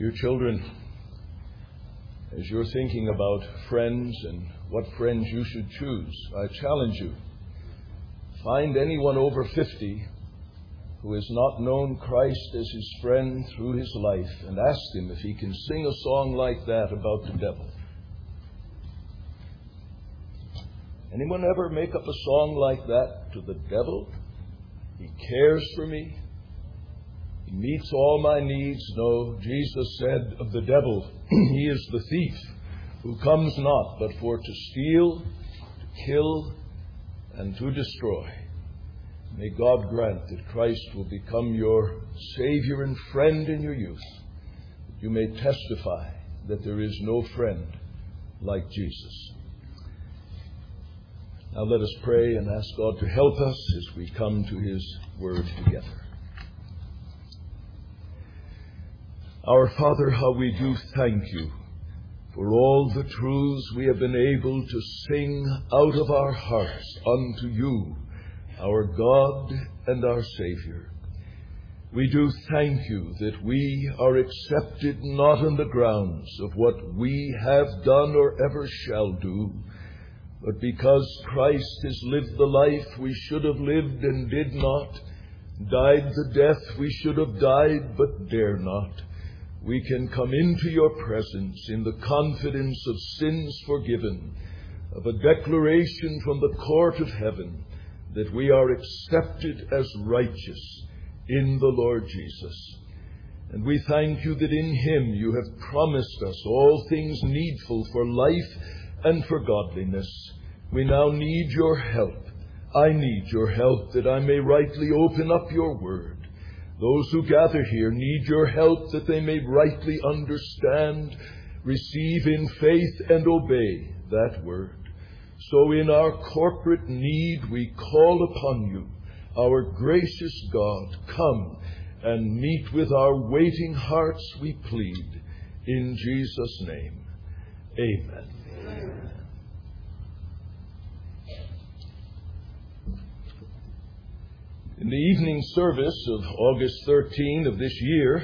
Dear children, as you're thinking about friends and what friends you should choose, I challenge you, find anyone over 50 who has not known Christ as his friend through his life and ask him if he can sing a song like that about the devil. Anyone ever make up a song like that to the devil? He cares for me. He meets all my needs. No, Jesus said of the devil, he is the thief who comes not but for to steal, to kill, and to destroy. May God grant that Christ will become your Savior and friend in your youth, that you may testify that there is no friend like Jesus. Now let us pray and ask God to help us as we come to His Word together. Our Father, how we do thank you for all the truths we have been able to sing out of our hearts unto you, our God and our Savior. We do thank you that we are accepted not on the grounds of what we have done or ever shall do, but because Christ has lived the life we should have lived and did not, died the death we should have died but dare not, we can come into your presence in the confidence of sins forgiven, of a declaration from the court of heaven that we are accepted as righteous in the Lord Jesus. And we thank you that in Him you have promised us all things needful for life and for godliness. We now need your help. I need your help that I may rightly open up your word. Those who gather here need your help that they may rightly understand, receive in faith, and obey that word. So in our corporate need we call upon you, our gracious God. Come and meet with our waiting hearts, we plead. In Jesus' name, amen. Amen. In the evening service of August 13 of this year,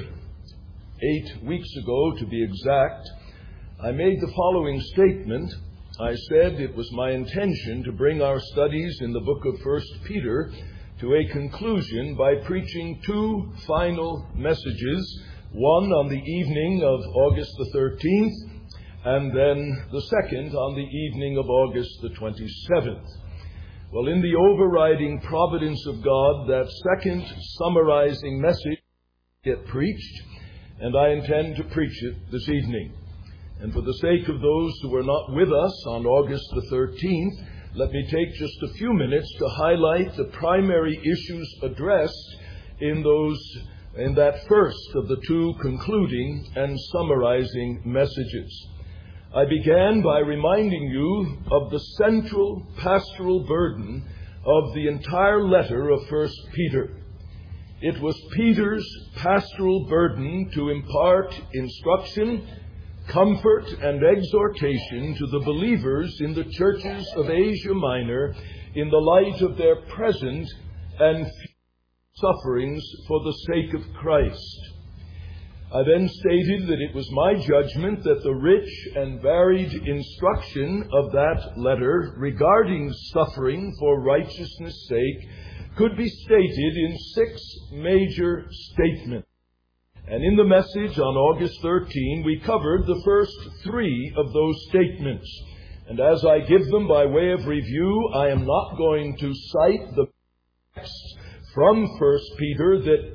8 weeks ago to be exact, I made the following statement. I said it was my intention to bring our studies in the book of 1 Peter to a conclusion by preaching 2 final messages, one on the evening of August the 13th, and then the second on the evening of August the 27th. Well, in the overriding providence of God, that second summarizing message get preached, and I intend to preach it this evening. And for the sake of those who were not with us on August the 13th, let me take just a few minutes to highlight the primary issues addressed in that first of the 2 concluding and summarizing messages. I began by reminding you of the central pastoral burden of the entire letter of 1 Peter. It was Peter's pastoral burden to impart instruction, comfort, and exhortation to the believers in the churches of Asia Minor in the light of their present and future sufferings for the sake of Christ. I then stated that it was my judgment that the rich and varied instruction of that letter regarding suffering for righteousness' sake could be stated in 6 major statements. And in the message on August 13, we covered the first 3 of those statements. And as I give them by way of review, I am not going to cite the text from 1 Peter that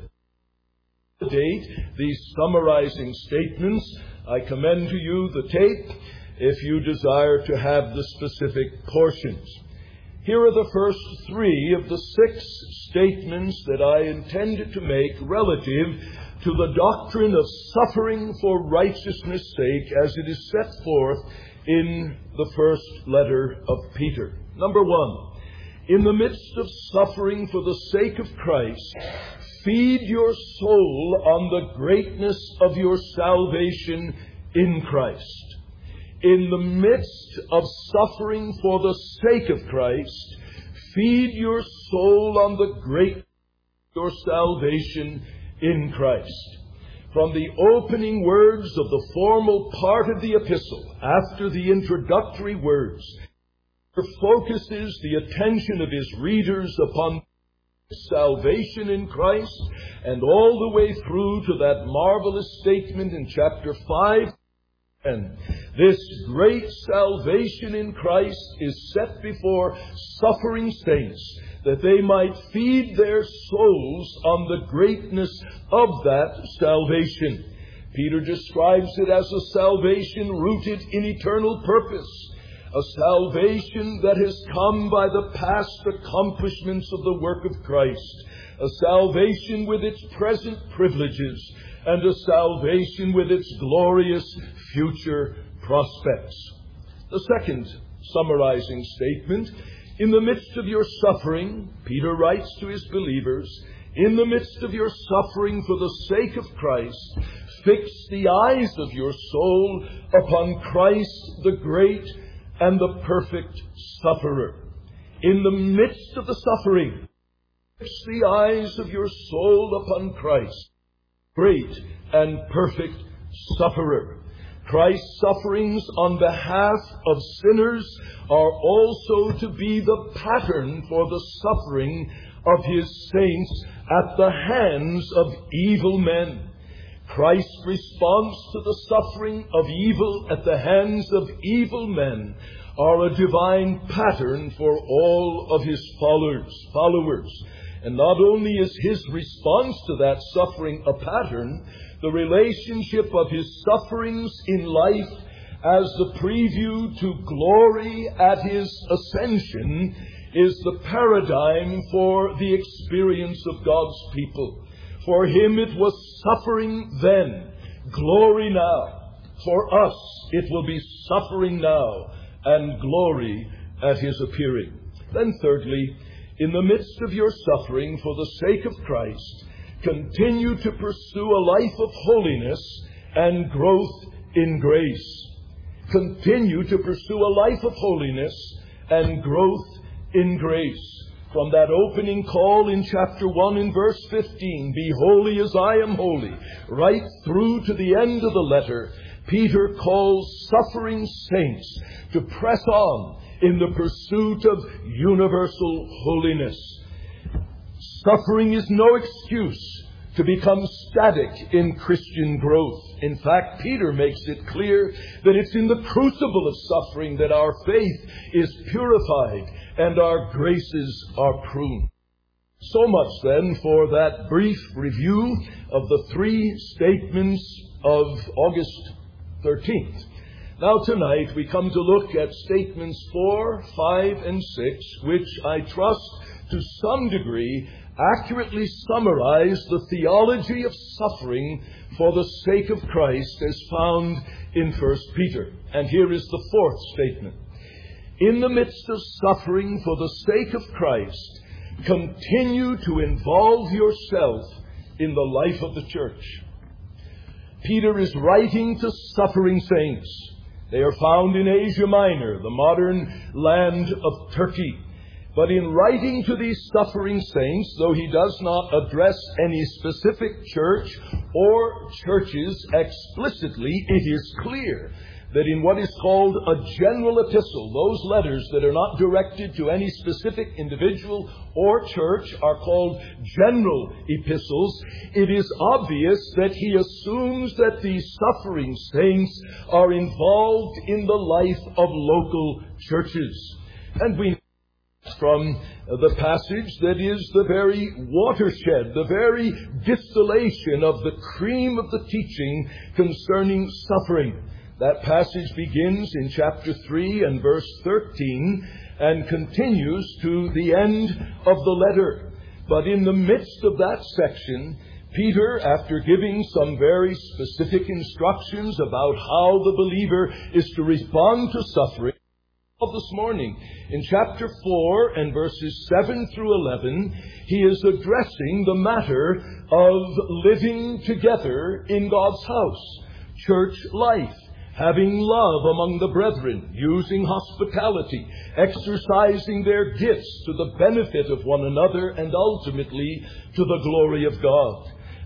date these summarizing statements. I commend to you the tape if you desire to have the specific portions. Here are the first 3 of the 6 statements that I intended to make relative to the doctrine of suffering for righteousness' sake as it is set forth in the first letter of Peter. Number 1, in the midst of suffering for the sake of Christ, feed your soul on the greatness of your salvation in Christ. In the midst of suffering for the sake of Christ, feed your soul on the greatness of your salvation in Christ. from the opening words of the formal part of the epistle, after the introductory words, focuses the attention of his readers upon salvation in Christ, and all the way through to that marvelous statement in chapter 5. And this great salvation in Christ is set before suffering saints, that they might feed their souls on the greatness of that salvation. Peter describes it as a salvation rooted in eternal purpose, a salvation that has come by the past accomplishments of the work of Christ, a salvation with its present privileges, and a salvation with its glorious future prospects. The second summarizing statement, in the midst of your suffering, Peter writes to his believers, in the midst of your suffering for the sake of Christ, fix the eyes of your soul upon Christ, the great and the perfect sufferer. In the midst of the suffering, fix the eyes of your soul upon Christ, great and perfect sufferer. Christ's sufferings on behalf of sinners are also to be the pattern for the suffering of his saints at the hands of evil men. Christ's response to the suffering of evil at the hands of evil men are a divine pattern for all of his followers. And not only is his response to that suffering a pattern, the relationship of his sufferings in life as the preview to glory at his ascension is the paradigm for the experience of God's people. For him it was suffering then, glory now. For us it will be suffering now and glory at his appearing. Then thirdly, in the midst of your suffering for the sake of Christ, continue to pursue a life of holiness and growth in grace. Continue to pursue a life of holiness and growth in grace. From that opening call in chapter 1 in verse 15, be holy as I am holy, right through to the end of the letter, Peter calls suffering saints to press on in the pursuit of universal holiness. Suffering is no excuse to become static in Christian growth. In fact, Peter makes it clear that it's in the crucible of suffering that our faith is purified and our graces are pruned. So much then for that brief review of the three statements of August 13th. Now tonight we come to look at statements 4, 5, and 6, which I trust to some degree accurately summarize the theology of suffering for the sake of Christ as found in 1 Peter. And here is the fourth statement. In the midst of suffering for the sake of Christ, continue to involve yourself in the life of the church. Peter is writing to suffering saints. They are found in Asia Minor, the modern land of Turkey. But in writing to these suffering saints, though he does not address any specific church or churches explicitly, it is clear that in what is called a general epistle, those letters that are not directed to any specific individual or church are called general epistles. It is obvious that he assumes that these suffering saints are involved in the life of local churches. And we know from the passage that is the very watershed, the very distillation of the cream of the teaching concerning suffering. That passage begins in chapter 3 and verse 13 and continues to the end of the letter. But in the midst of that section, Peter, after giving some very specific instructions about how the believer is to respond to suffering, this morning, in chapter 4 and verses 7 through 11, he is addressing the matter of living together in God's house, church life, having love among the brethren, using hospitality, exercising their gifts to the benefit of one another and ultimately to the glory of God.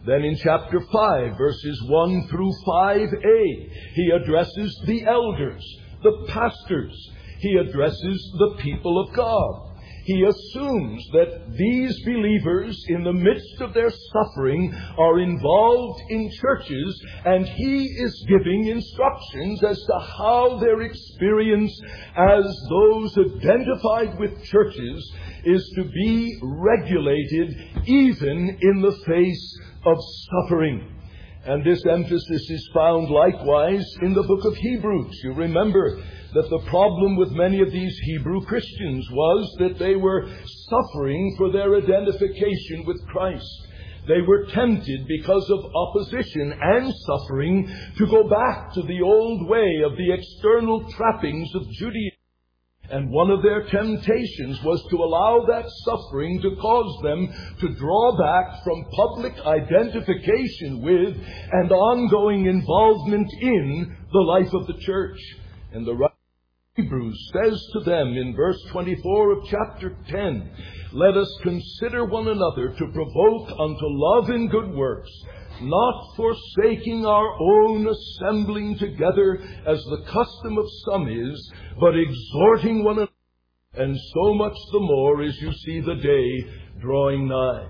Then in chapter 5, verses 1 through 5a, he addresses the elders, the pastors. He addresses the people of God. He assumes that these believers, in the midst of their suffering, are involved in churches, and he is giving instructions as to how their experience as those identified with churches is to be regulated even in the face of suffering. And this emphasis is found likewise in the book of Hebrews. You remember that the problem with many of these Hebrew Christians was that they were suffering for their identification with Christ. They were tempted because of opposition and suffering to go back to the old way of the external trappings of Judaism. And one of their temptations was to allow that suffering to cause them to draw back from public identification with and ongoing involvement in the life of the church. And the writer of Hebrews says to them in verse 24 of chapter 10, "Let us consider one another to provoke unto love and good works, not forsaking our own assembling together as the custom of some is, but exhorting one another, and so much the more as you see the day drawing nigh."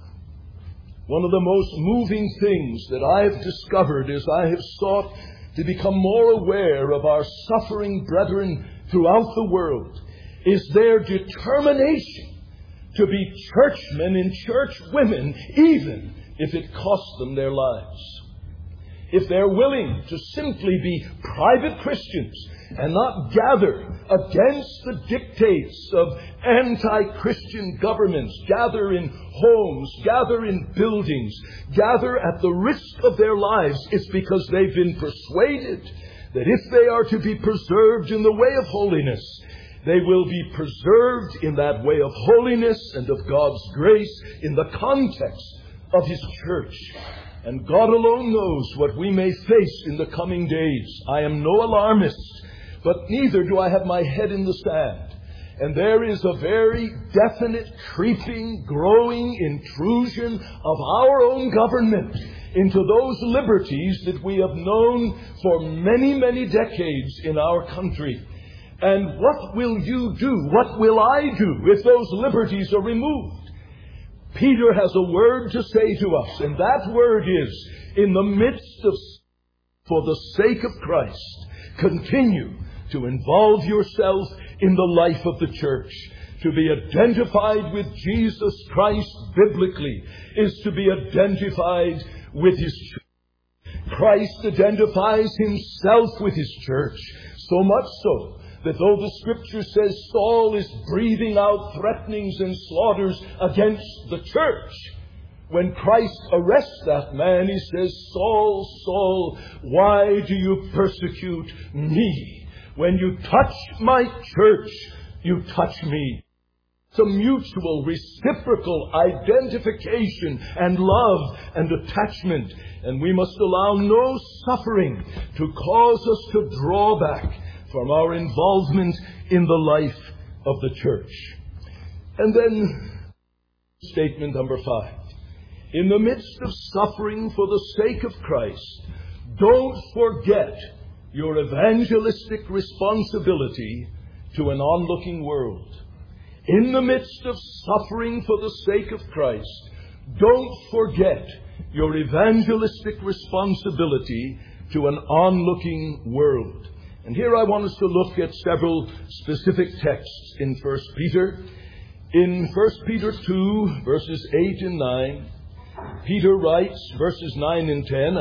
One of the most moving things that I have discovered as I have sought to become more aware of our suffering brethren throughout the world is their determination to be churchmen and churchwomen, even if it costs them their lives. If they're willing to simply be private Christians and not gather against the dictates of anti-Christian governments, gather in homes, gather in buildings, gather at the risk of their lives, it's because they've been persuaded that if they are to be preserved in the way of holiness, they will be preserved in that way of holiness and of God's grace in the context of His church. And God alone knows what we may face in the coming days. I am no alarmist, but neither do I have my head in the sand. And there is a very definite, creeping, growing intrusion of our own government into those liberties that we have known for many, many decades in our country. And what will you do? What will I do if those liberties are removed? Peter has a word to say to us, and that word is, in the midst of, for the sake of Christ, continue to involve yourself in the life of the church. To be identified with Jesus Christ biblically is to be identified with His church. Christ identifies Himself with His church, so much so that though the Scripture says Saul is breathing out threatenings and slaughters against the church, when Christ arrests that man, He says, "Saul, Saul, why do you persecute me? When you touch my church, you touch me." It's a mutual, reciprocal identification and love and attachment. And we must allow no suffering to cause us to draw back from our involvement in the life of the church. And then, statement number 5. In the midst of suffering for the sake of Christ, don't forget your evangelistic responsibility to an onlooking world. In the midst of suffering for the sake of Christ, don't forget your evangelistic responsibility to an onlooking world. And here I want us to look at several specific texts in 1 Peter. In 1 Peter 2, verses 8 and 9, Peter writes, verses 9 and 10,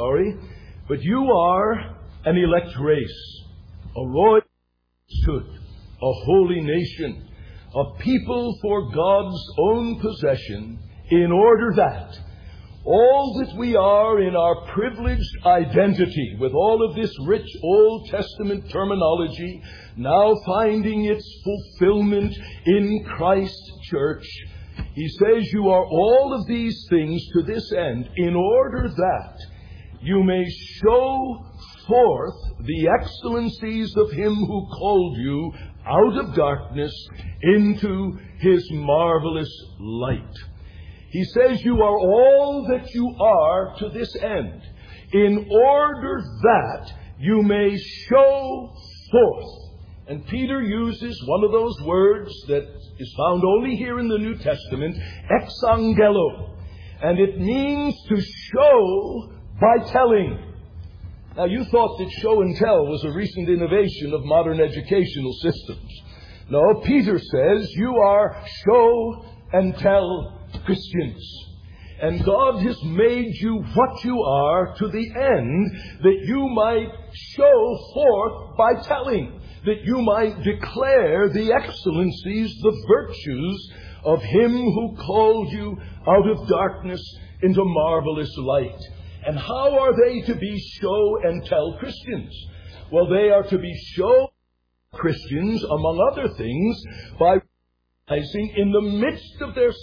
"But you are an elect race, a royal priesthood, a holy nation, a people for God's own possession, in order that all that we are in our privileged identity, with all of this rich Old Testament terminology, now finding its fulfillment in Christ's church, he says you are all of these things to this end, in order that you may show forth the excellencies of Him who called you out of darkness into His marvelous light." He says you are all that you are to this end, in order that you may show forth. And Peter uses one of those words that is found only here in the New Testament, exangelo. And it means to show by telling. Now, you thought that show and tell was a recent innovation of modern educational systems. No, Peter says you are show and tell Christians. And God has made you what you are to the end that you might show forth by telling, that you might declare the excellencies, the virtues of Him who called you out of darkness into marvelous light. And how are they to be show and tell Christians? Well, they are to be show Christians, among other things, by realizing in the midst of their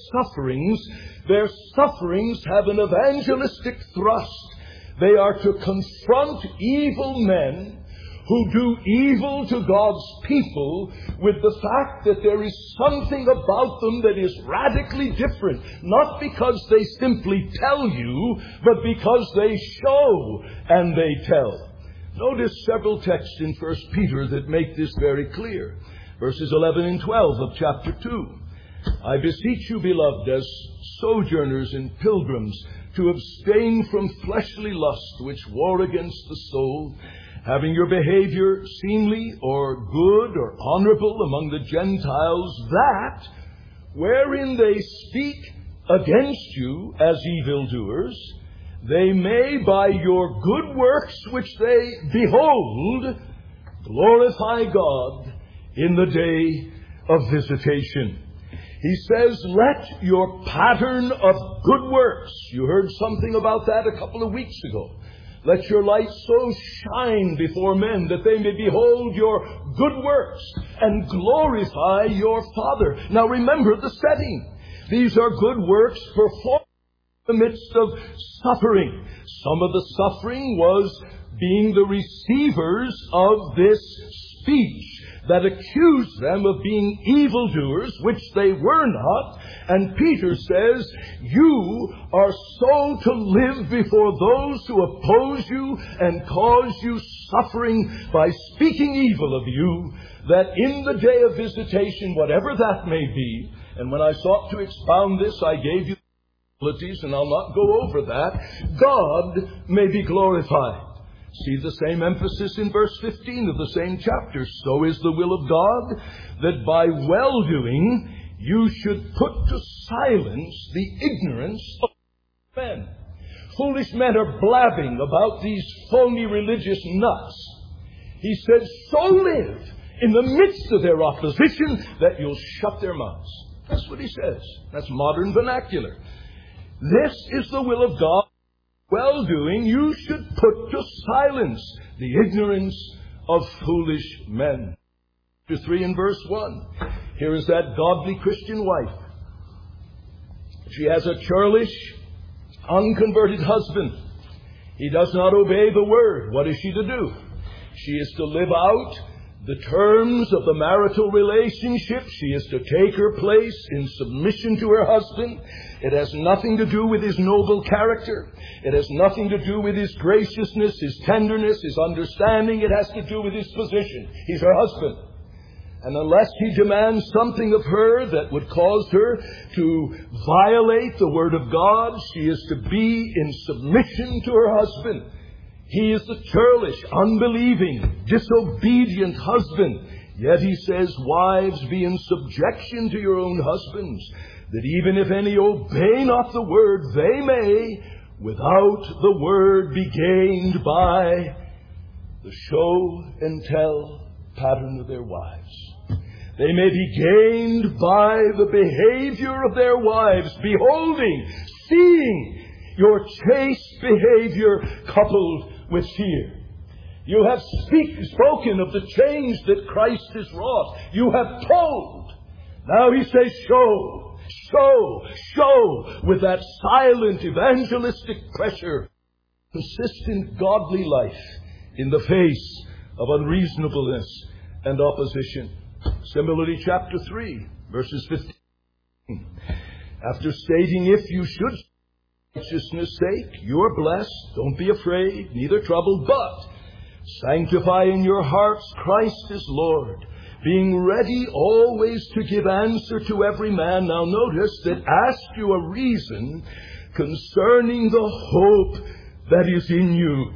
sufferings have an evangelistic thrust. They are to confront evil men who do evil to God's people with the fact that there is something about them that is radically different, not because they simply tell you, but because they show and they tell. Notice several texts in 1 Peter that make this very clear. Verses 11 and 12 of chapter 2. I beseech you, beloved, as sojourners and pilgrims, to abstain from fleshly lust which war against the soul, having your behavior seemly or good or honorable among the Gentiles, that, wherein they speak against you as evildoers, they may by your good works which they behold glorify God in the day of visitation. He says, let your pattern of good works, you heard something about that a couple of weeks ago, let your light so shine before men that they may behold your good works and glorify your Father. Now remember the setting. These are good works performed in the midst of suffering. Some of the suffering was being the receivers of this speech that accused them of being evildoers, which they were not. And Peter says, you are so to live before those who oppose you and cause you suffering by speaking evil of you, that in the day of visitation, whatever that may be, and when I sought to expound this, I gave you abilities, and I'll not go over that, God may be glorified. See the same emphasis in verse 15 of the same chapter. So is the will of God, that by well-doing you should put to silence the ignorance of men. Foolish men are blabbing about these phony religious nuts. He said, so live in the midst of their opposition that you'll shut their mouths. That's what he says. That's modern vernacular. This is the will of God. Well-doing, you should put to silence the ignorance of foolish men. Chapter 3 and verse 1. Here is that godly Christian wife. She has a churlish, unconverted husband. He does not obey the word. What is she to do? She is to live out the terms of the marital relationship. She is to take her place in submission to her husband. It has nothing to do with his noble character. It has nothing to do with his graciousness, his tenderness, his understanding. It has to do with his position. He's her husband. And unless he demands something of her that would cause her to violate the word of God, she is to be in submission to her husband. He is the churlish, unbelieving, disobedient husband. Yet he says, wives, be in subjection to your own husbands, that even if any obey not the word, they may, without the word, be gained by the show and tell pattern of their wives. They may be gained by the behavior of their wives, beholding, seeing your chaste behavior coupled with fear. You have spoken of the change that Christ has wrought. You have told. Now he says, show, with that silent evangelistic pressure, consistent godly life in the face of unreasonableness and opposition. Similarly, chapter 3, verses 15. After stating, if you should for righteousness' sake, you're blessed, don't be afraid, neither troubled, but sanctify in your hearts Christ is Lord, being ready always to give answer to every man. Now notice that ask you a reason concerning the hope that is in you.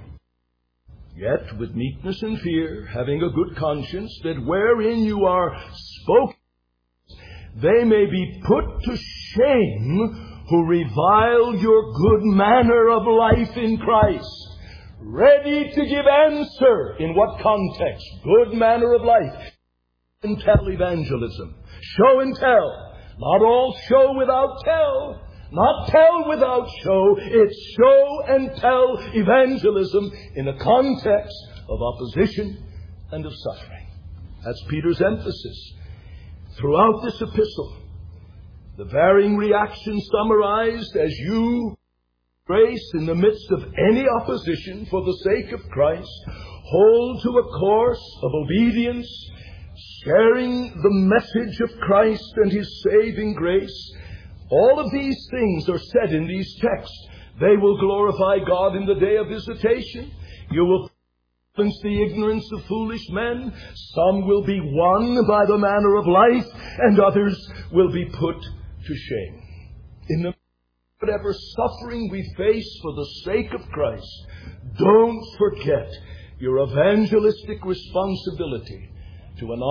Yet with meekness and fear, having a good conscience, that wherein you are spoken, they may be put to shame who revile your good manner of life in Christ. Ready to give answer. In what context? Good manner of life. And tell evangelism. Show and tell. Not all show without tell. Not tell without show. It's show and tell evangelism in a context of opposition and of suffering. That's Peter's emphasis throughout this epistle. The varying reactions summarized as you grace in the midst of any opposition for the sake of Christ, hold to a course of obedience, sharing the message of Christ and His saving grace. All of these things are said in these texts. They will glorify God in the day of visitation. You will silence the ignorance of foolish men. Some will be won by the manner of life, and others will be put to shame. In the whatever suffering we face for the sake of Christ, don't forget your evangelistic responsibility to an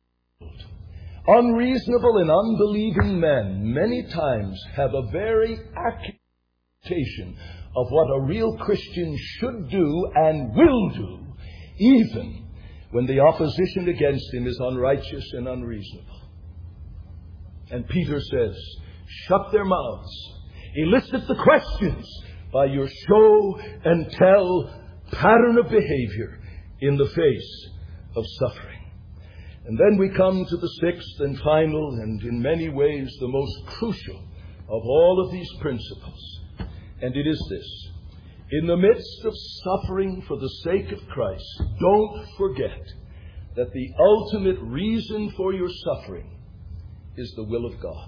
unreasonable and unbelieving men many times have a very accurate interpretation of what a real Christian should do and will do, even when the opposition against him is unrighteous and unreasonable. And Peter says, shut their mouths. Elicit the questions by your show and tell pattern of behavior in the face of suffering. And then we come to the sixth and final, and in many ways the most crucial of all of these principles. And it is this. In the midst of suffering for the sake of Christ, don't forget that the ultimate reason for your suffering is the will of God.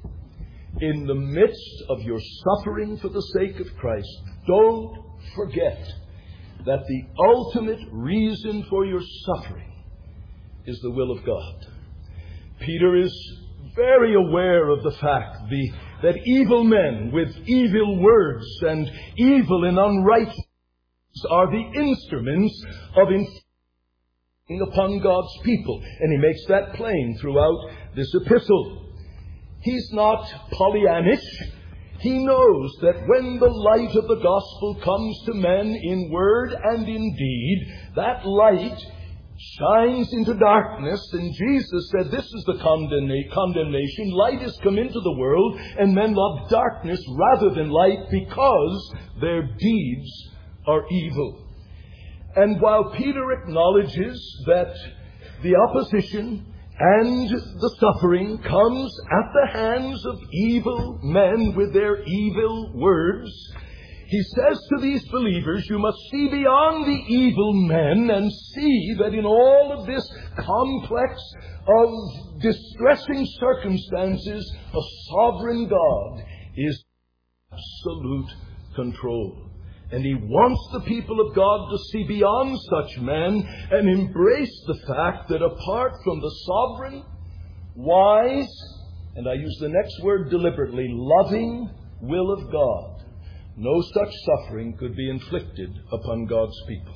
In the midst of your suffering for the sake of Christ, don't forget that the ultimate reason for your suffering is the will of God. Peter is very aware of the fact that evil men with evil words and evil and unrighteousness are the instruments of inflicting upon God's people. And he makes that plain throughout this epistle. He's not Pollyannish. He knows that when the light of the gospel comes to men in word and in deed, that light shines into darkness, and Jesus said this is the condemnation. Light has come into the world, and men love darkness rather than light because their deeds are evil. And while Peter acknowledges that the opposition and the suffering comes at the hands of evil men with their evil words, he says to these believers, you must see beyond the evil men and see that in all of this complex of distressing circumstances, a sovereign God is absolute control. And he wants the people of God to see beyond such men and embrace the fact that apart from the sovereign, wise, and I use the next word deliberately, loving will of God, no such suffering could be inflicted upon God's people.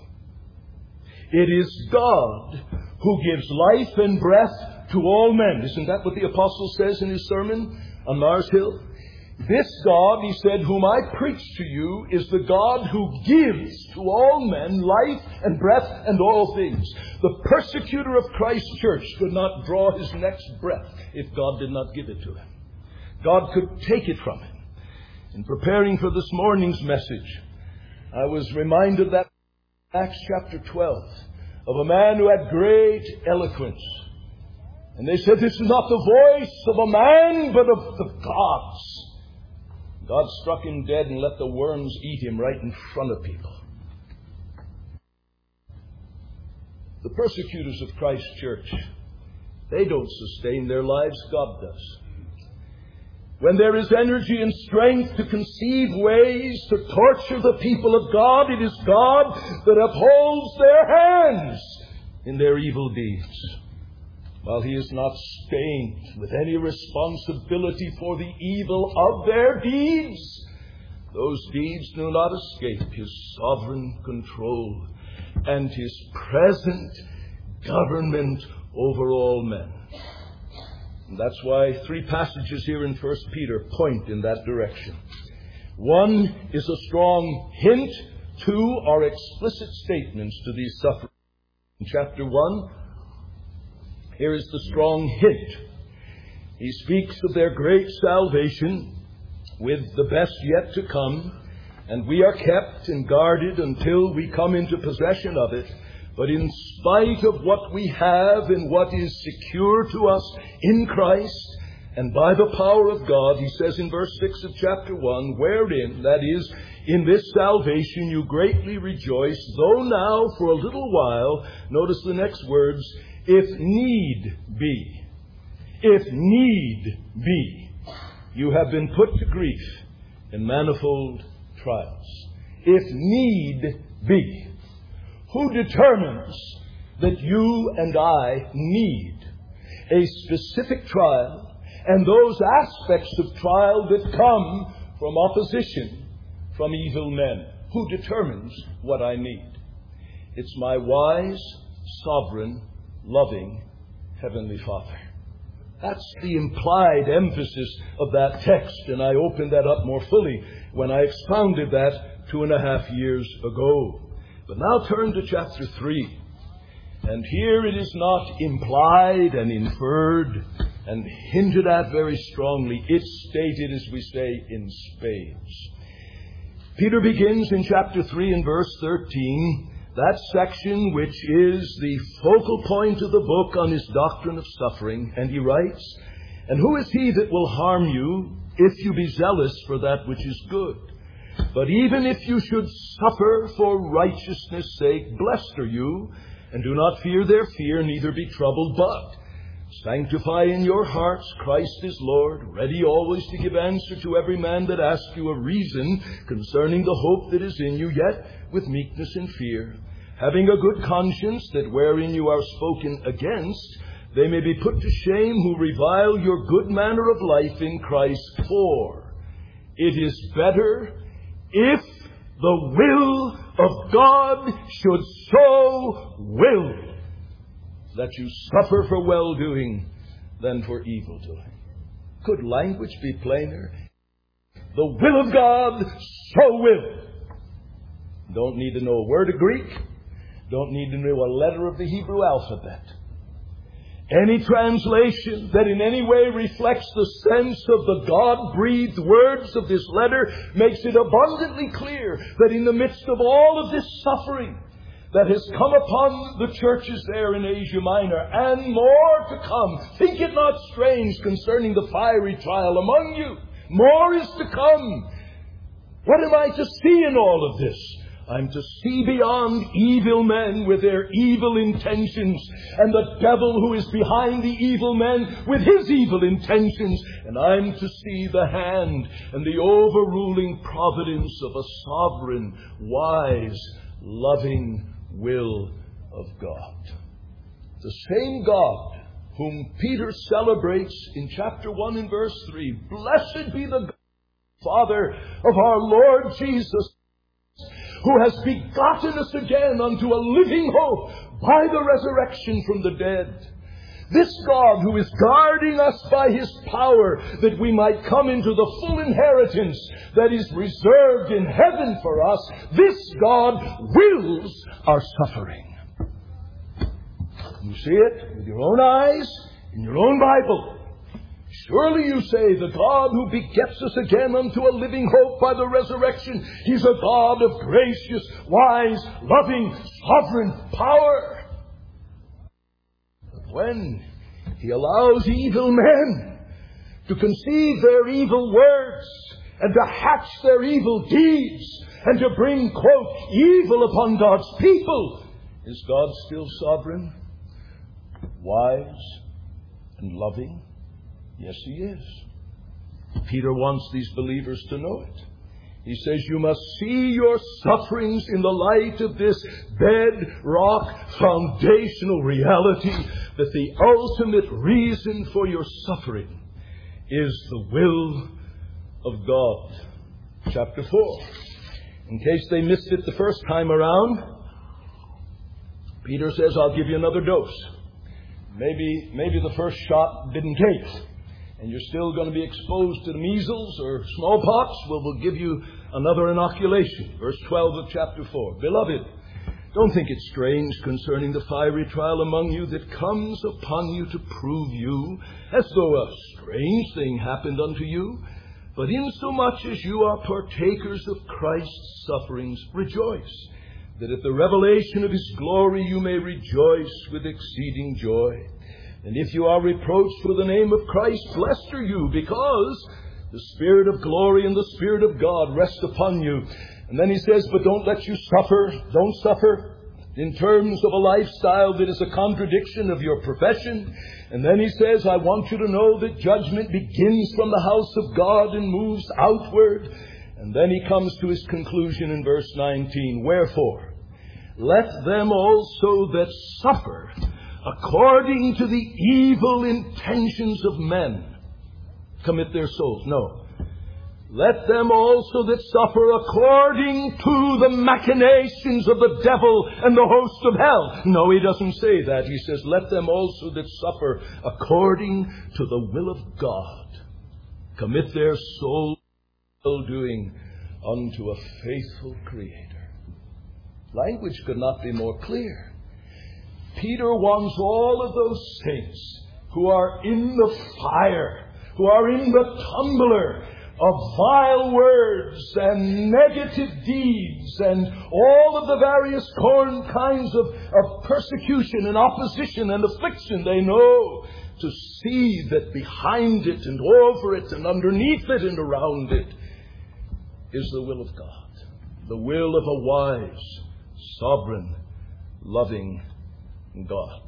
It is God who gives life and breath to all men. Isn't that what the apostle says in his sermon on Mars Hill? This God, he said, whom I preach to you, is the God who gives to all men life and breath and all things. The persecutor of Christ's church could not draw his next breath if God did not give it to him. God could take it from him. In preparing for this morning's message, I was reminded that Acts chapter 12 of a man who had great eloquence. And they said, this is not the voice of a man, but of the gods. God struck him dead and let the worms eat him right in front of people. The persecutors of Christ's church, they don't sustain their lives, God does. when there is energy and strength to conceive ways to torture the people of God, it is God that upholds their hands in their evil deeds. While He is not stained with any responsibility for the evil of their deeds, those deeds do not escape His sovereign control and His present government over all men. And that's why 3 passages here in 1 Peter point in that direction. One is a strong hint, 2 are explicit statements to these sufferings. In chapter 1, here is the strong hint. He speaks of their great salvation with the best yet to come, and we are kept and guarded until we come into possession of it. But in spite of what we have and what is secure to us in Christ and by the power of God, he says in verse 6 of chapter 1, wherein, that is, in this salvation you greatly rejoice, though now for a little while, notice the next words, if need be, you have been put to grief in manifold trials. If need be. Who determines that you and I need a specific trial and those aspects of trial that come from opposition from evil men? Who determines what I need? It's my wise, sovereign, loving Heavenly Father. That's the implied emphasis of that text, and I opened that up more fully when I expounded that 2.5 years ago. But now turn to chapter 3. And here it is not implied and inferred and hinted at very strongly. It's stated, as we say, in spades. Peter begins in chapter 3 and verse 13, that section which is the focal point of the book on his doctrine of suffering. And he writes, and who is he that will harm you if you be zealous for that which is good? But even if you should suffer for righteousness' sake, blessed are you, and do not fear their fear, neither be troubled, but sanctify in your hearts Christ is Lord, ready always to give answer to every man that asks you a reason concerning the hope that is in you, yet with meekness and fear, having a good conscience, that wherein you are spoken against, they may be put to shame who revile your good manner of life in Christ. For it is better if the will of God should so will that you suffer for well-doing than for evil-doing. Could language be plainer? The will of God so will. Don't need to know a word of Greek. Don't need to know a letter of the Hebrew alphabet. Any translation that in any way reflects the sense of the God-breathed words of this letter makes it abundantly clear that in the midst of all of this suffering that has come upon the churches there in Asia Minor, and more to come, think it not strange concerning the fiery trial among you. More is to come. What am I to see in all of this? I'm to see beyond evil men with their evil intentions, and the devil who is behind the evil men with his evil intentions. And I'm to see the hand and the overruling providence of a sovereign, wise, loving will of God. The same God whom Peter celebrates in chapter 1 and verse 3. Blessed be the God, Father of our Lord Jesus, who has begotten us again unto a living hope by the resurrection from the dead. This God who is guarding us by His power that we might come into the full inheritance that is reserved in heaven for us, this God wills our suffering. You see it with your own eyes, in your own Bible. Surely you say, the God who begets us again unto a living hope by the resurrection, He's a God of gracious, wise, loving, sovereign power. But when He allows evil men to conceive their evil words and to hatch their evil deeds and to bring, quote, evil upon God's people, is God still sovereign, wise, and loving? Yes, He is. Peter wants these believers to know it. He says, you must see your sufferings in the light of this bedrock foundational reality that the ultimate reason for your suffering is the will of God. Chapter 4. In case they missed it the first time around, Peter says, I'll give you another dose. Maybe the first shot didn't take, and you're still going to be exposed to the measles or smallpox. Well, we'll give you another inoculation. Verse 12 of chapter 4. Beloved, don't think it strange concerning the fiery trial among you that comes upon you to prove you, as though a strange thing happened unto you. But insomuch as you are partakers of Christ's sufferings, rejoice, that at the revelation of His glory you may rejoice with exceeding joy. And if you are reproached for the name of Christ, blessed are you, because the Spirit of glory and the Spirit of God rest upon you. And then he says, but don't let you suffer. Don't suffer in terms of a lifestyle that is a contradiction of your profession. And then he says, I want you to know that judgment begins from the house of God and moves outward. And then he comes to his conclusion in verse 19. Wherefore, let them also that suffer according to the evil intentions of men commit their souls. No. Let them also that suffer according to the machinations of the devil and the host of hell. No, he doesn't say that. He says, let them also that suffer according to the will of God commit their soul doing unto a faithful Creator. Language could not be more clear. Peter wants all of those saints who are in the fire, who are in the tumbler of vile words and negative deeds and all of the various kinds of persecution and opposition and affliction they know, to see that behind it and over it and underneath it and around it is the will of God, the will of a wise, sovereign, loving God.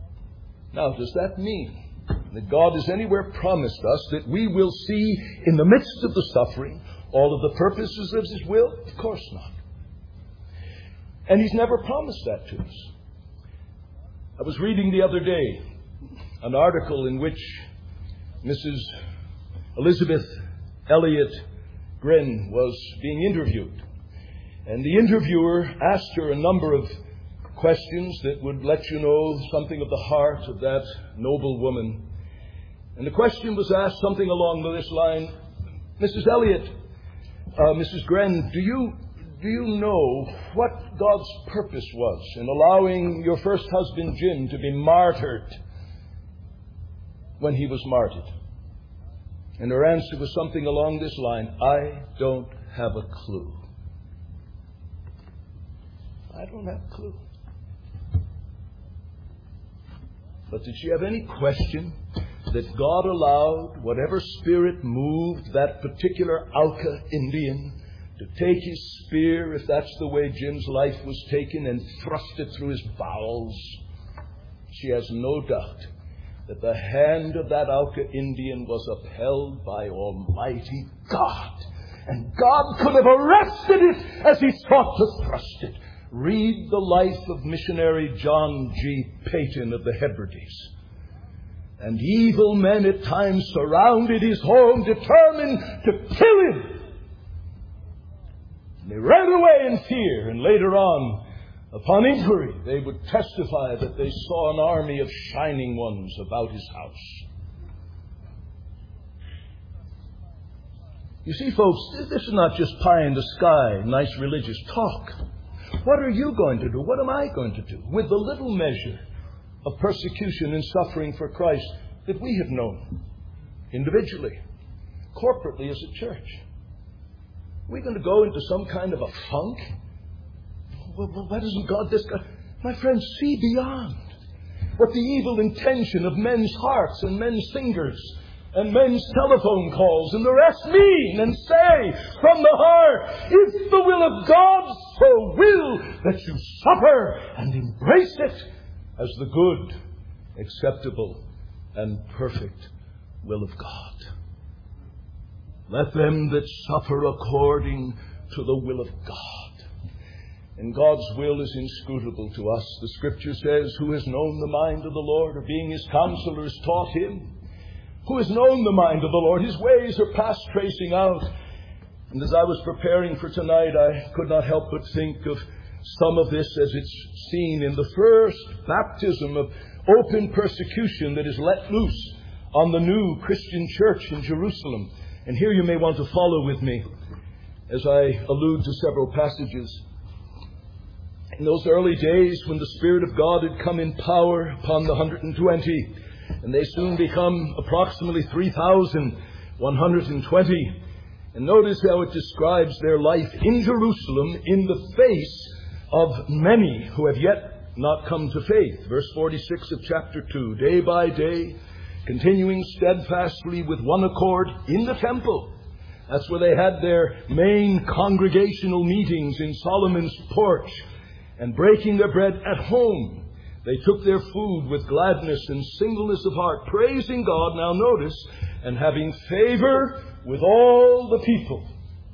Now, does that mean that God has anywhere promised us that we will see in the midst of the suffering all of the purposes of His will? Of course not. And He's never promised that to us. I was reading the other day an article in which Mrs. Elizabeth Elliot Gren was being interviewed. And the interviewer asked her a number of questions that would let you know something of the heart of that noble woman. And the question was asked something along this line: Mrs. Elliot, Mrs. Gren, do you know what God's purpose was in allowing your first husband, Jim, to be martyred when he was martyred? And her answer was something along this line: I don't have a clue. I don't have a clue. But did she have any question that God allowed whatever spirit moved that particular Auca Indian to take his spear, if that's the way Jim's life was taken, and thrust it through his bowels? She has no doubt that the hand of that Auca Indian was upheld by Almighty God. And God could have arrested it as He sought to thrust it. Read the life of missionary John G. Peyton of the Hebrides. And evil men at times surrounded his home, determined to kill him. And they ran away in fear, and later on, upon inquiry, they would testify that they saw an army of shining ones about his house. You see, folks, this is not just pie in the sky, nice religious talk. What are you going to do? What am I going to do with the little measure of persecution and suffering for Christ that we have known individually, corporately as a church? Are we going to go into some kind of a funk? Well, why doesn't God this guy? My friends, see beyond what the evil intention of men's hearts and men's fingers and men's telephone calls and the rest mean, and say from the heart, if the will of God so will that you suffer and embrace it as the good, acceptable, and perfect will of God. Let them that suffer according to the will of God. And God's will is inscrutable to us. The Scripture says, who has known the mind of the Lord, or being his counselor has taught him? Who has known the mind of the Lord? His ways are past tracing out. And as I was preparing for tonight, I could not help but think of some of this as it's seen in the first baptism of open persecution that is let loose on the new Christian church in Jerusalem. And here you may want to follow with me as I allude to several passages. In those early days when the Spirit of God had come in power upon the 120, and they soon become approximately 3,120. And notice how it describes their life in Jerusalem in the face of many who have yet not come to faith. Verse 46 of chapter 2, day by day, continuing steadfastly with one accord in the temple. That's where they had their main congregational meetings, in Solomon's porch, and breaking their bread at home. They took their food with gladness and singleness of heart, praising God, now notice, and having favor with all the people.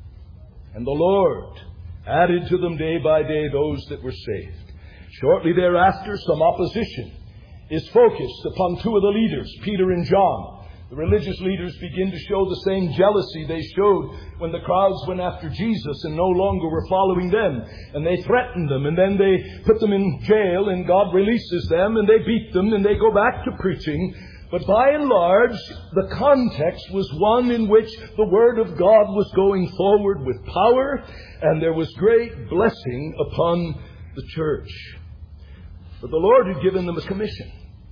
And the Lord added to them day by day those that were saved. Shortly thereafter, some opposition is focused upon two of the leaders, Peter and John. The religious leaders begin to show the same jealousy they showed when the crowds went after Jesus and no longer were following them. And they threatened them, and then they put them in jail, and God releases them, and they beat them, and they go back to preaching. But by and large, the context was one in which the Word of God was going forward with power, and there was great blessing upon the church. But the Lord had given them a commission.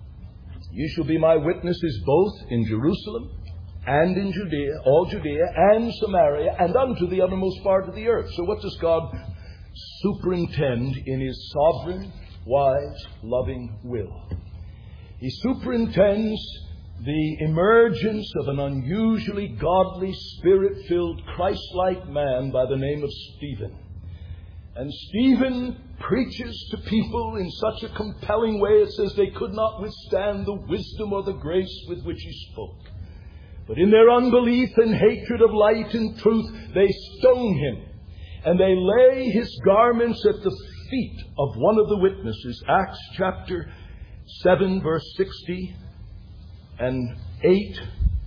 You shall be my witnesses both in Jerusalem and in Judea, all Judea and Samaria, and unto the uttermost part of the earth. So what does God superintend in his sovereign, wise, loving will? He superintends the emergence of an unusually godly, Spirit-filled, Christ-like man by the name of Stephen. And Stephen preaches to people in such a compelling way, it says they could not withstand the wisdom or the grace with which he spoke. But in their unbelief and hatred of light and truth, they stone him. And they lay his garments at the feet of one of the witnesses. Acts chapter 7, verse 60 and 8,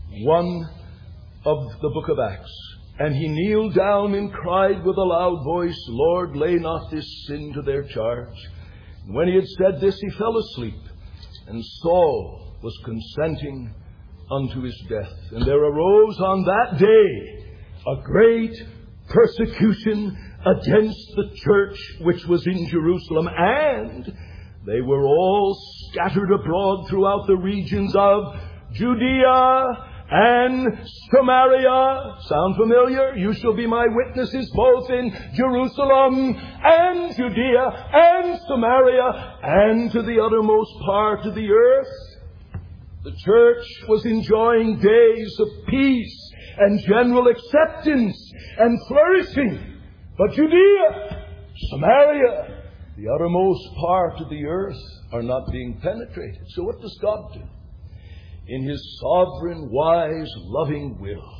1 of the book of Acts. And he kneeled down and cried with a loud voice, Lord, lay not this sin to their charge. And when he had said this, he fell asleep. And Saul was consenting unto his death. And there arose on that day a great persecution against the church which was in Jerusalem. And they were all scattered abroad throughout the regions of Judea and Samaria. Sound familiar? You shall be my witnesses both in Jerusalem and Judea and Samaria and to the uttermost part of the earth. The church was enjoying days of peace and general acceptance and flourishing. But Judea, Samaria, the uttermost part of the earth are not being penetrated. So what does God do? In his sovereign, wise, loving will,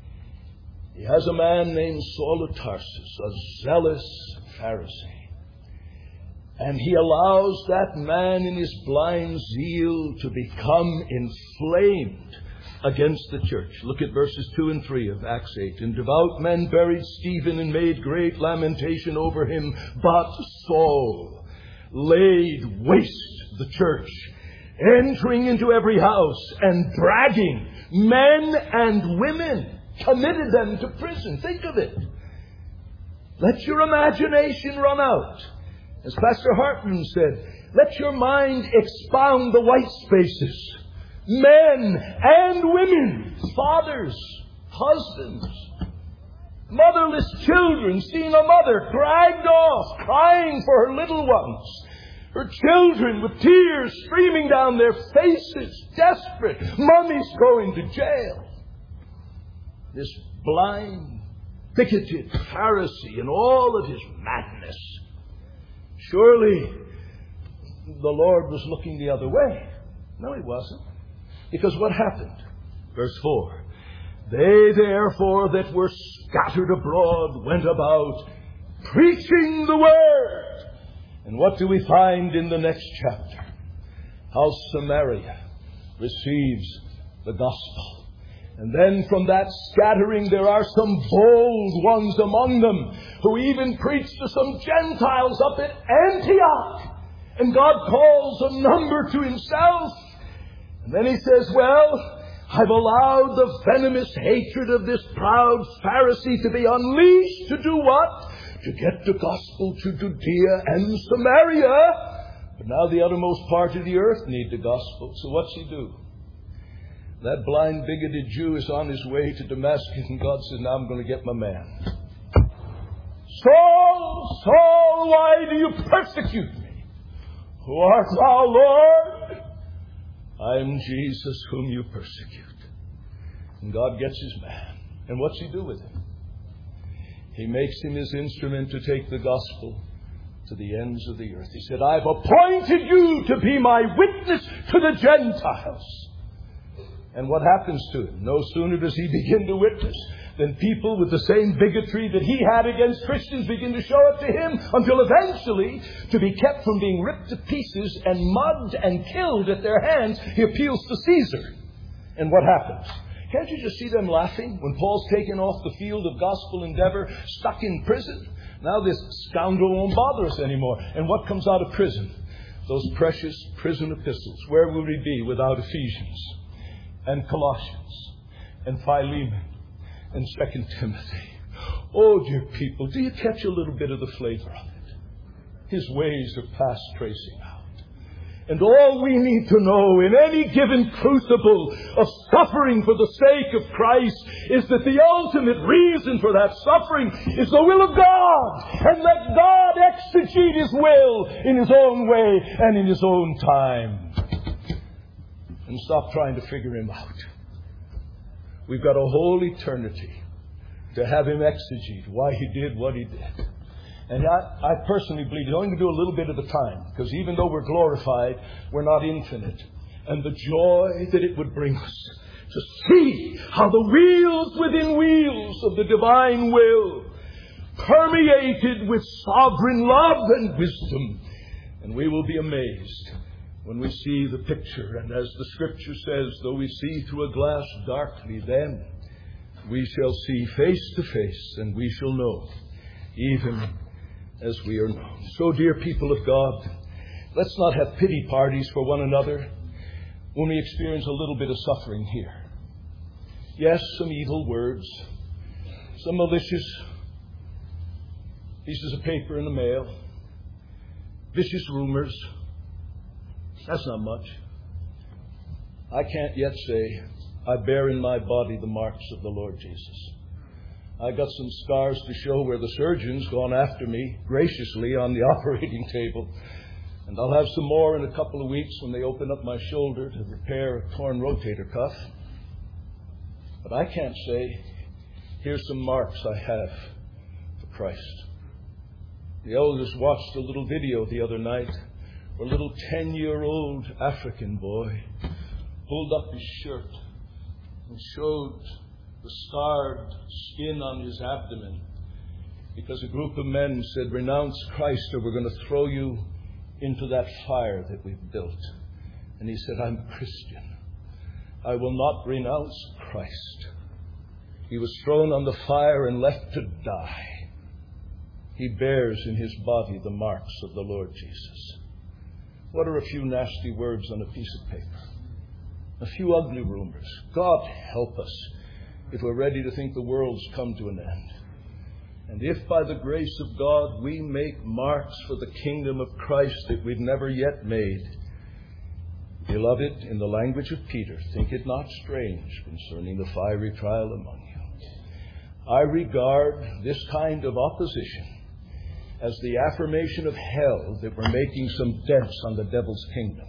he has a man named Saul of Tarsus, a zealous Pharisee. And he allows that man in his blind zeal to become inflamed against the church. Look at verses 2 and 3 of Acts 8. And devout men buried Stephen and made great lamentation over him. But Saul laid waste the church, entering into every house and dragging men and women, committed them to prison. Think of it. Let your imagination run out. As Pastor Hartman said, let your mind expound the white spaces. Men and women, fathers, husbands, motherless children, seeing a mother dragged off, crying for her little ones. Her children with tears streaming down their faces, desperate. Mommy's going to jail. This blind, bigoted Pharisee and all of his madness. Surely the Lord was looking the other way. No, he wasn't. Because what happened? Verse 4. They therefore that were scattered abroad went about, preaching the word. And what do we find in the next chapter? How Samaria receives the gospel. And then from that scattering there are some bold ones among them who even preach to some Gentiles up at Antioch. And God calls a number to himself. And then he says, well, I've allowed the venomous hatred of this proud Pharisee to be unleashed to do what? To get the gospel to Judea and Samaria. But now the uttermost part of the earth need the gospel. So what's he do? That blind, bigoted Jew is on his way to Damascus, and God says, now I'm going to get my man. Saul, Saul, why do you persecute me? Who art thou, Lord? I am Jesus whom you persecute. And God gets his man. And what's he do with him? He makes him his instrument to take the gospel to the ends of the earth. He said, I've appointed you to be my witness to the Gentiles. And what happens to him? No sooner does he begin to witness than people with the same bigotry that he had against Christians begin to show up to him, until eventually, to be kept from being ripped to pieces and mugged and killed at their hands, he appeals to Caesar. And what happens? Can't you just see them laughing when Paul's taken off the field of gospel endeavor, stuck in prison? Now this scoundrel won't bother us anymore. And what comes out of prison? Those precious prison epistles. Where would we be without Ephesians and Colossians and Philemon and 2 Timothy? Oh, dear people, do you catch a little bit of the flavor of it? His ways are past tracing out. And all we need to know in any given crucible of suffering for the sake of Christ is that the ultimate reason for that suffering is the will of God. And let God exegete his will in his own way and in his own time. And stop trying to figure him out. We've got a whole eternity to have him exegete why he did what he did. And I personally believe he's only going to do a little bit at a time, because even though we're glorified, we're not infinite. And the joy that it would bring us to see how the wheels within wheels of the divine will, permeated with sovereign love and wisdom. And we will be amazed when we see the picture. And as the Scripture says, though we see through a glass darkly, then we shall see face to face, and we shall know, even as we are known. So, dear people of God, let's not have pity parties for one another when we experience a little bit of suffering here. Yes, some evil words, some malicious pieces of paper in the mail, vicious rumors. That's not much. I can't yet say I bear in my body the marks of the Lord Jesus. I got some scars to show where the surgeon's gone after me graciously on the operating table. And I'll have some more in a couple of weeks when they open up my shoulder to repair a torn rotator cuff. But I can't say, here's some marks I have for Christ. The elders watched a little video the other night where a little 10-year-old African boy pulled up his shirt and showed the scarred skin on his abdomen, because a group of men said, renounce Christ or we're going to throw you into that fire that we've built. And he said, I'm a Christian. I will not renounce Christ. He was thrown on the fire and left to die. He bears in his body the marks of the Lord Jesus. What are a few nasty words on a piece of paper? A few ugly rumors. God help us if we're ready to think the world's come to an end. And if by the grace of God we make marks for the kingdom of Christ that we've never yet made, beloved, in the language of Peter, think it not strange concerning the fiery trial among you. I regard this kind of opposition as the affirmation of hell that we're making some dents on the devil's kingdom.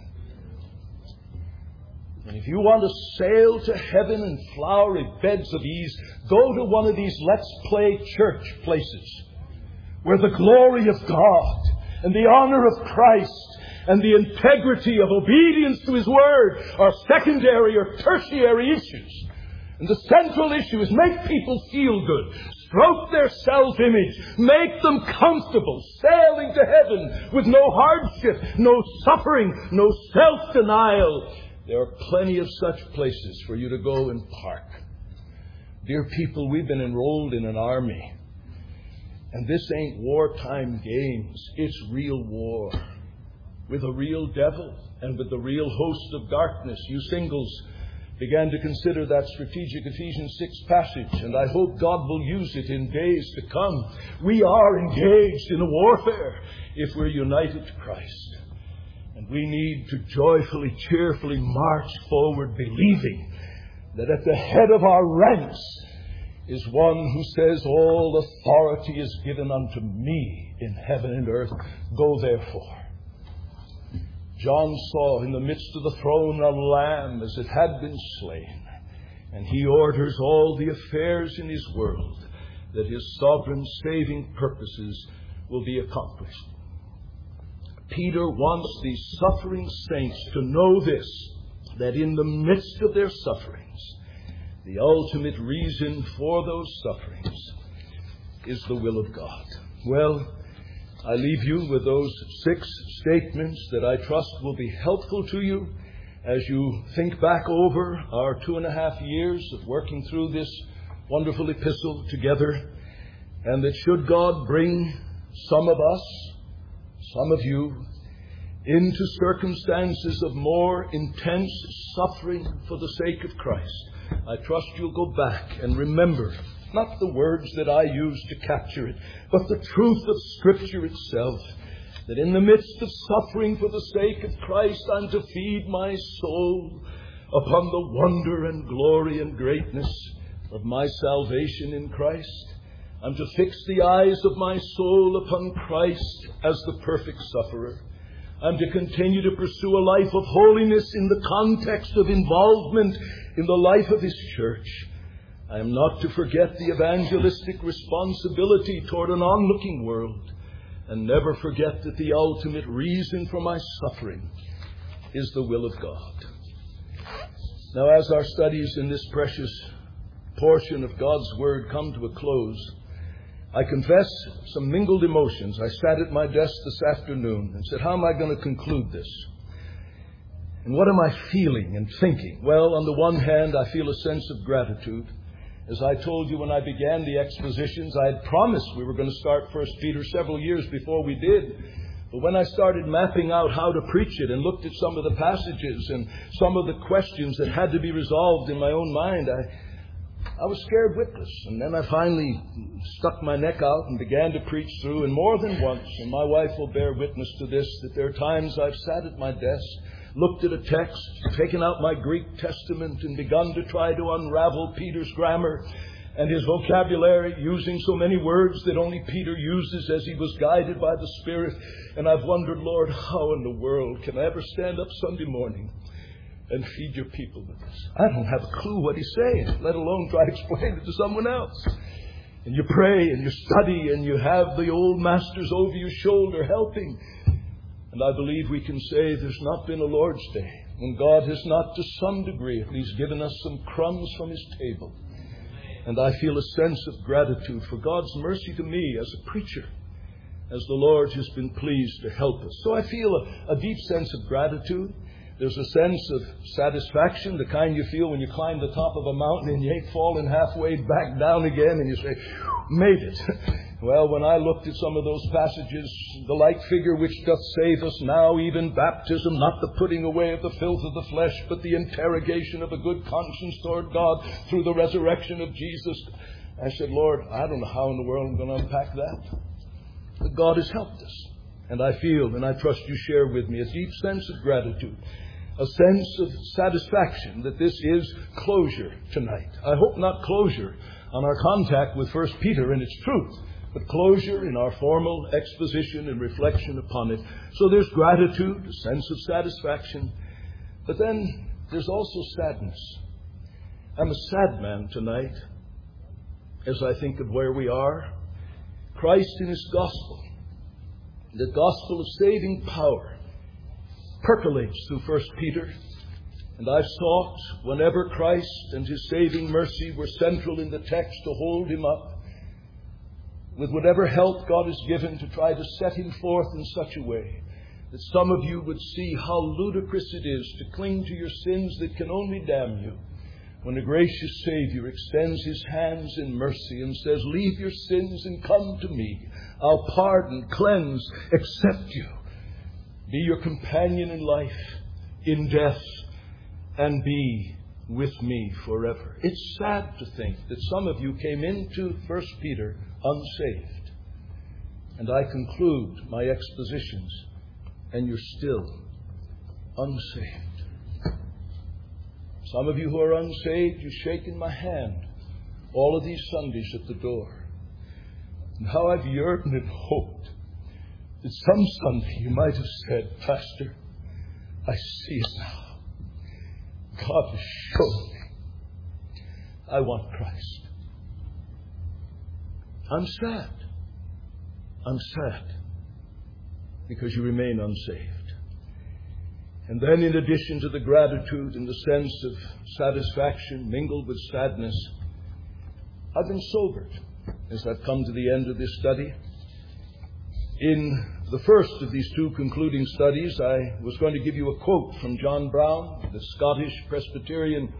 And if you want to sail to heaven in flowery beds of ease, go to one of these let's play church places where the glory of God and the honor of Christ and the integrity of obedience to His Word are secondary or tertiary issues. And the central issue is make people feel good, stroke their self-image, make them comfortable, sailing to heaven with no hardship, no suffering, no self-denial. There are plenty of such places for you to go and park. Dear people, we've been enrolled in an army. And this ain't wartime games. It's real war. With a real devil and with the real host of darkness. You singles began to consider that strategic Ephesians 6 passage, and I hope God will use it in days to come. We are engaged in a warfare if we're united to Christ. And we need to joyfully, cheerfully march forward, believing that at the head of our ranks is one who says, all authority is given unto me in heaven and earth. Go therefore. John saw in the midst of the throne a lamb as it had been slain. And he orders all the affairs in his world that his sovereign saving purposes will be accomplished. Peter wants these suffering saints to know this, that in the midst of their sufferings, the ultimate reason for those sufferings is the will of God. Well, I leave you with those 6 statements that I trust will be helpful to you as you think back over our 2.5 years of working through this wonderful epistle together, and that should God bring some of us, some of you, into circumstances of more intense suffering for the sake of Christ, I trust you'll go back and remember not the words that I use to capture it, but the truth of Scripture itself, that in the midst of suffering for the sake of Christ, I'm to feed my soul upon the wonder and glory and greatness of my salvation in Christ. I'm to fix the eyes of my soul upon Christ as the perfect sufferer. I'm to continue to pursue a life of holiness in the context of involvement in the life of His church. I am not to forget the evangelistic responsibility toward an onlooking world, and never forget that the ultimate reason for my suffering is the will of God. Now, as our studies in this precious portion of God's Word come to a close, I confess some mingled emotions. I sat at my desk this afternoon and said, how am I going to conclude this? And what am I feeling and thinking? Well, on the one hand, I feel a sense of gratitude. As I told you when I began the expositions, I had promised we were going to start 1 Peter several years before we did. But when I started mapping out how to preach it and looked at some of the passages and some of the questions that had to be resolved in my own mind, I was scared witless. And then I finally stuck my neck out and began to preach through. And more than once, and my wife will bear witness to this, that there are times I've sat at my desk, looked at a text, taken out my Greek Testament and begun to try to unravel Peter's grammar and his vocabulary, using so many words that only Peter uses as he was guided by the Spirit. And I've wondered, Lord, how in the world can I ever stand up Sunday morning and feed your people with this? I don't have a clue what he's saying, let alone try to explain it to someone else. And you pray and you study and you have the old masters over your shoulder helping. And I believe we can say there's not been a Lord's Day when God has not, to some degree at least, given us some crumbs from His table. And I feel a sense of gratitude for God's mercy to me as a preacher, as the Lord has been pleased to help us. So I feel a deep sense of gratitude. There's a sense of satisfaction, the kind you feel when you climb the top of a mountain and you ain't falling halfway back down again and you say, made it. Well, when I looked at some of those passages, the like figure which doth save us now, even baptism, not the putting away of the filth of the flesh, but the interrogation of a good conscience toward God through the resurrection of Jesus. I said, Lord, I don't know how in the world I'm going to unpack that. But God has helped us. And I feel, and I trust you share with me, a deep sense of gratitude, a sense of satisfaction that this is closure tonight. I hope not closure on our contact with 1 Peter and its truth, but closure in our formal exposition and reflection upon it. So there's gratitude, a sense of satisfaction, but then there's also sadness. I'm a sad man tonight as I think of where we are. Christ in His gospel, the gospel of saving power, percolates through 1 Peter And I've sought, whenever Christ and His saving mercy were central in the text, to hold Him up with whatever help God has given, to try to set Him forth in such a way that some of you would see how ludicrous it is to cling to your sins that can only damn you, when a gracious Savior extends His hands in mercy and says, "Leave your sins and come to me. I'll pardon, cleanse, accept you, be your companion in life, in death, and be with me forever." It's sad to think that some of you came into 1 Peter unsaved. And I conclude my expositions, and you're still unsaved. Some of you who are unsaved, you've shaken my hand all of these Sundays at the door. And how I've yearned and hoped that some Sunday you might have said, "Pastor, I see it now. God has shown me. I want Christ." I'm sad. I'm sad because you remain unsaved. And then, in addition to the gratitude and the sense of satisfaction mingled with sadness, I've been sobered as I've come to the end of this study. In the first of these two concluding studies, I was going to give you a quote from John Brown, the Scottish Presbyterian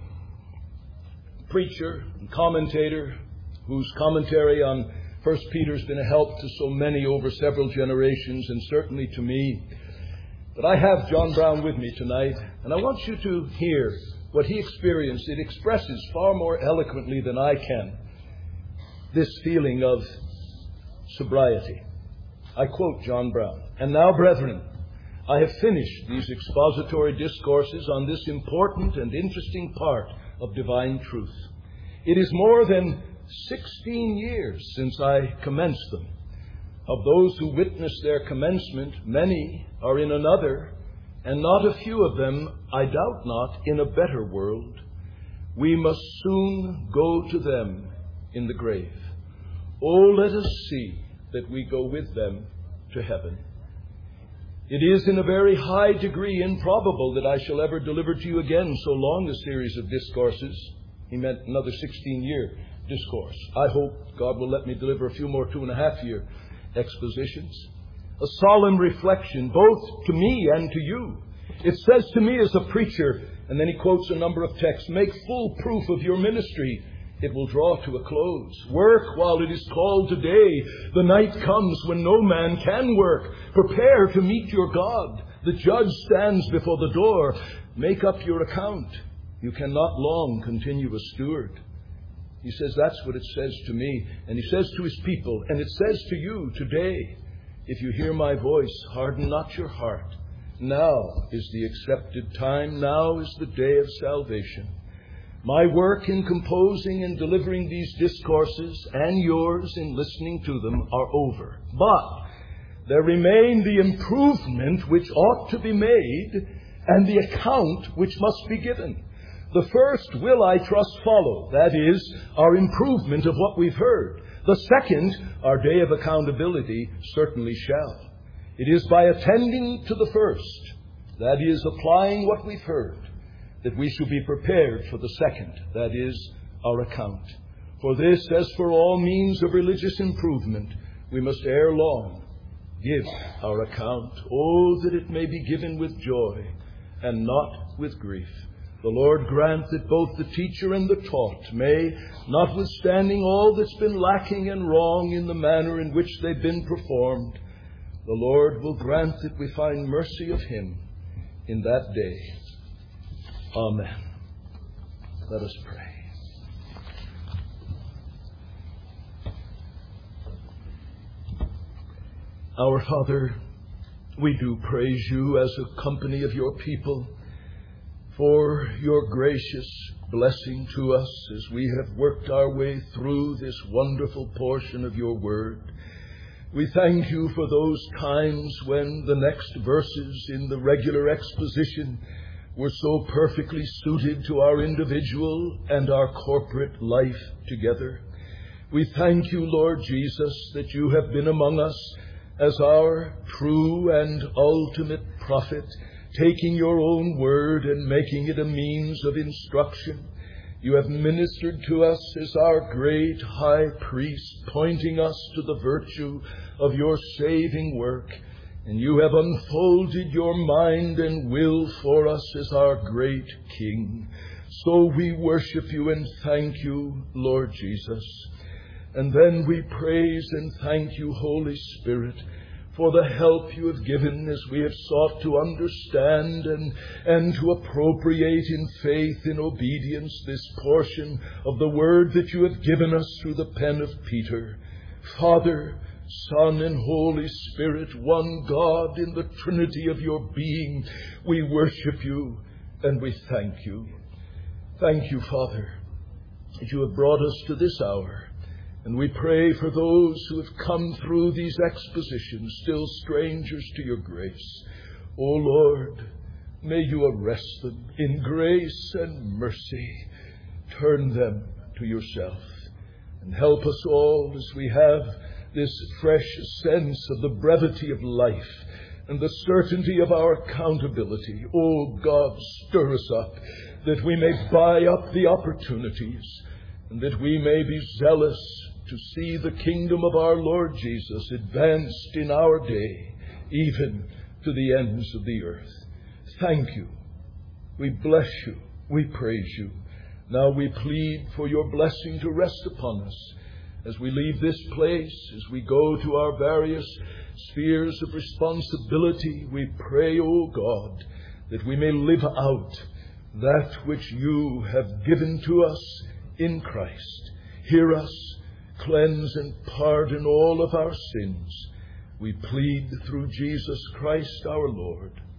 preacher and commentator, whose commentary on 1 Peter has been a help to so many over several generations, and certainly to me. But I have John Brown with me tonight, and I want you to hear what he experienced. It expresses far more eloquently than I can this feeling of sobriety. I quote John Brown, "And now, brethren, I have finished these expository discourses on this important and interesting part of divine truth. It is more than 16 years since I commenced them. Of those who witnessed their commencement, many are in another, and not a few of them, I doubt not, in a better world. We must soon go to them in the grave. Oh, let us see that we go with them to heaven. It is in a very high degree improbable that I shall ever deliver to you again so long a series of discourses." He meant another 16-year discourse. I hope God will let me deliver a few more 2.5-year expositions. A solemn reflection, both to me and to you. It says to me as a preacher, and then he quotes a number of texts, "Make full proof of your ministry. It will draw to a close. Work while it is called today. The night comes when no man can work. Prepare to meet your God. The judge stands before the door. Make up your account. You cannot long continue a steward." He says that's what it says to me. And he says to his people, and it says to you today, "If you hear my voice, harden not your heart. Now is the accepted time. Now is the day of salvation." My work in composing and delivering these discourses, and yours in listening to them, are over. But there remain the improvement which ought to be made, and the account which must be given. The first will, I trust, follow. That is, our improvement of what we've heard. The second, our day of accountability, certainly shall. It is by attending to the first, that is, applying what we've heard, that we shall be prepared for the second, that is, our account. For this, as for all means of religious improvement, we must ere long give our account. Oh, that it may be given with joy and not with grief. The Lord grant that both the teacher and the taught may, notwithstanding all that's been lacking and wrong in the manner in which they've been performed, the Lord will grant that we find mercy of Him in that day. Amen. Let us pray. Our Father, we do praise you as a company of your people for your gracious blessing to us as we have worked our way through this wonderful portion of your word. We thank you for those times when the next verses in the regular exposition were so perfectly suited to our individual and our corporate life together. We thank you, Lord Jesus, that you have been among us as our true and ultimate prophet, taking your own word and making it a means of instruction. You have ministered to us as our great high priest, pointing us to the virtue of your saving work. And you have unfolded your mind and will for us as our great King. So we worship you and thank you, Lord Jesus. And then we praise and thank you, Holy Spirit, for the help you have given as we have sought to understand and to appropriate in faith, in obedience, this portion of the word that you have given us through the pen of Peter. Father, Son, and Holy Spirit, one God in the Trinity of your being, we worship you and we thank you. Thank you, Father, that you have brought us to this hour. And we pray for those who have come through these expositions, still strangers to your grace. O Lord, may you arrest them in grace and mercy. Turn them to yourself and help us all as we have this fresh sense of the brevity of life and the certainty of our accountability. O God, stir us up that we may buy up the opportunities and that we may be zealous to see the kingdom of our Lord Jesus advanced in our day, even to the ends of the earth. Thank you. We bless you. We praise you. Now we plead for your blessing to rest upon us as we leave this place, as we go to our various spheres of responsibility. We pray, O God, that we may live out that which you have given to us in Christ. Hear us. Cleanse and pardon all of our sins. We plead through Jesus Christ our Lord.